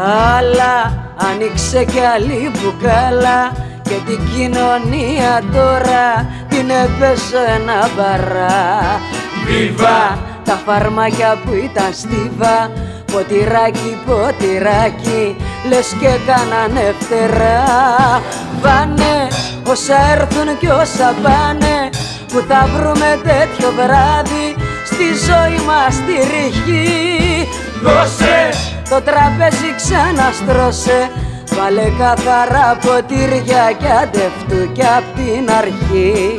Αλλά άνοιξε κι άλλη μπουκάλα και την κοινωνία τώρα την έπεσε ένα μπαρά. Βίβα τα φαρμάκια που ήταν στίβα, ποτηράκι, ποτηράκι, λες και κάνανε φτερά. Πάνε όσα έρθουν κι όσα πάνε, που θα βρούμε τέτοιο βράδυ στη ζωή μας τη ρηχή. Δώσε το τραπέζι, ξαναστρώσε, βάλε καθαρά ποτήρια κι άντε φτού κι απ' την αρχή.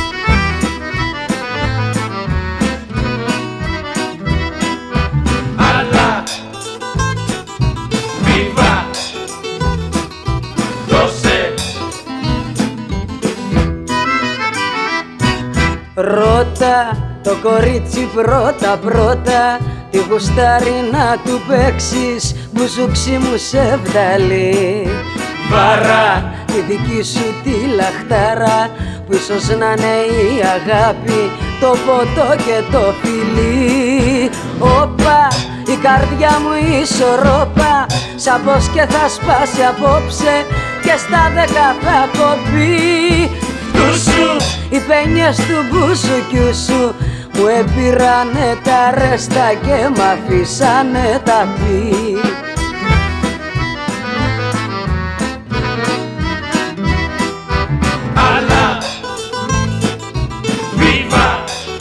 Αλλά βίβα, δώσε. Ρώτα το κορίτσι πρώτα πρώτα, τι γουστάρει να του παίξεις, μπουζούξι μου σε βδαλεί. Βαρά τη δική σου τη λαχτάρα, που ίσως να είναι η αγάπη, το ποτό και το φιλί. Όπα, η καρδιά μου ισορρόπα, σαν πως και θα σπάσει απόψε και στα 10 θα κοπεί. Τούσου οι πένιες του μπουζουκιού σου μου έπειρανε τα ρέστα και μ' αφήσανε τα πει. Αλλά βίβα,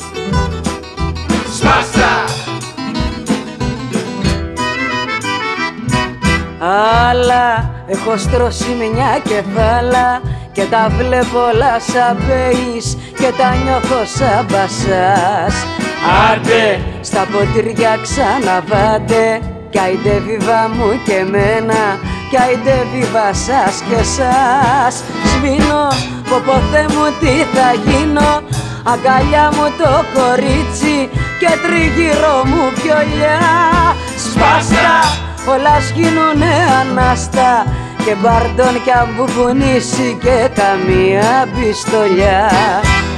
σπάστα. Αλλά έχω στρώσει μια κεφάλα και τα βλέπω όλα σαν πέις και τα νιώθω σαν μπασάς. Άντε στα ποτήρια ξαναβάτε, κι άιντε βίβα μου και εμένα, κι άιντε βίβα σας και εσάς. Σβήνω, πω Θεέ μου τι θα γίνω, αγκαλιά μου το κορίτσι και τριγύρω μου πιολιά. Σπάστα, όλα σκύνουνε ανάστα και μπαρντών κι αν μπουμπονίσει και καμία πιστολιά.